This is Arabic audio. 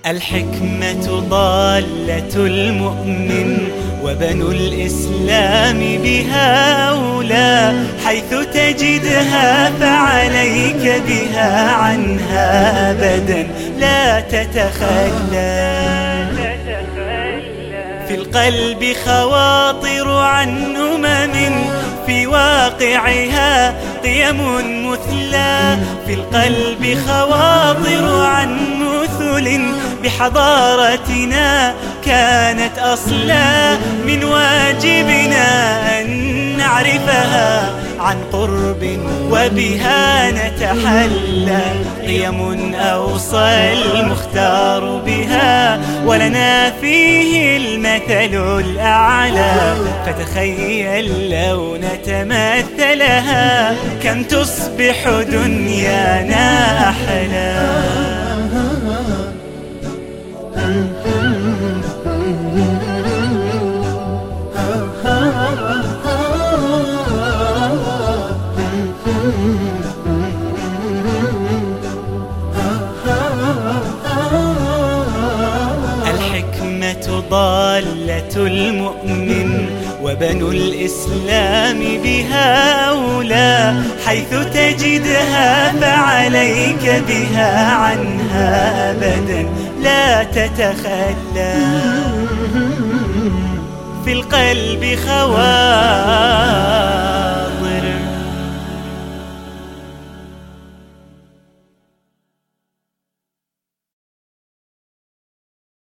الحكمة ضالة المؤمن وبنو الإسلام بها أولى، حيث تجدها فعليك بها عنها أبدا لا تتخلى. في القلب خواطر عن في واقعها قيم مثلى، في القلب خواطر عن بحضارتنا كانت أصلا، من واجبنا أن نعرفها عن قرب وبها نتحلى. قيم أوصى المختار بها ولنا فيه المثل الأعلى، فتخيل لو نتمثلها كم تصبح دنيانا أحلى. الحكمة ضالة المؤمن وبنو الإسلام بها أولى، حيث تجدها فعليك بها عنها أبدا لا تتخلى. في القلب خوار